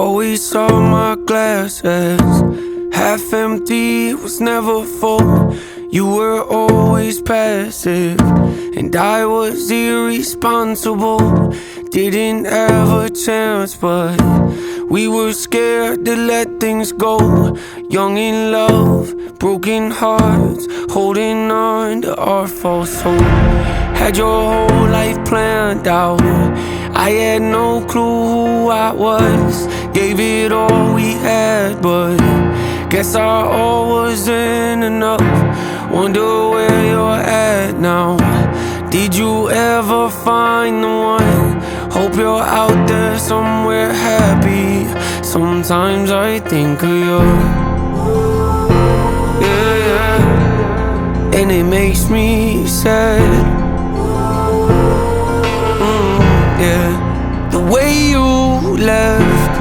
Always saw my glass as half empty, it was never full. You were always passive, and I was irresponsible. Didn't have a chance, but we were scared to let things go. Young in love, broken hearts, holding on to our false hope. Had your whole life planned out, I had no clue who I was. Gave it all we had, but guess our all wasn't enough. Wonder where you're at now. Did you ever find the one? Hope you're out there somewhere happy. Sometimes I think of you, yeah, yeah. And it makes me sad, yeah. The way you left,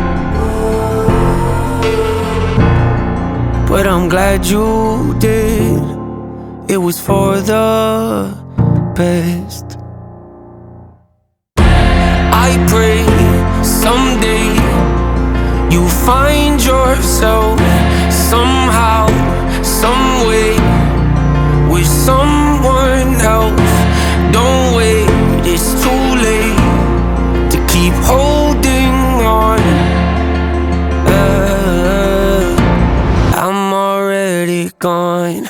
but I'm glad you did. It was for the best. I pray someday you find yourself somehow, some way, with someone else. Don't wait, it's too late to keep holding on. I'm already gone.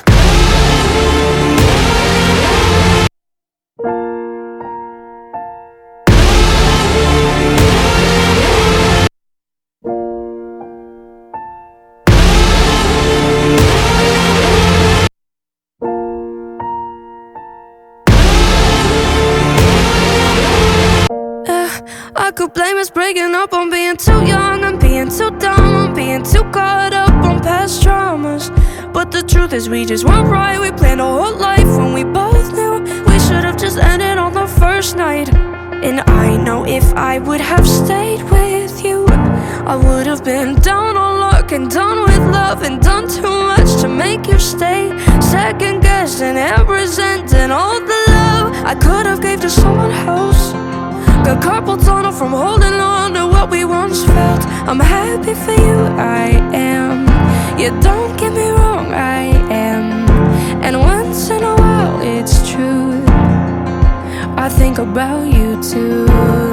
I could blame us breaking up on being too young, and being too dumb, on being too caught up on past traumas. But the truth is we just weren't right. We planned our whole life when we both knew we should have just ended on the first night. And I know if I would have stayed with you, I would have been down on luck and done with love, and done too much to make you stay. Second guessing and resenting all the love I could have gave to someone else. Got carpal tunnel from holding on to what we once felt. I'm happy for you, I am. Yeah, don't get me wrong, I am. And once in a while, it's true, I think about you too.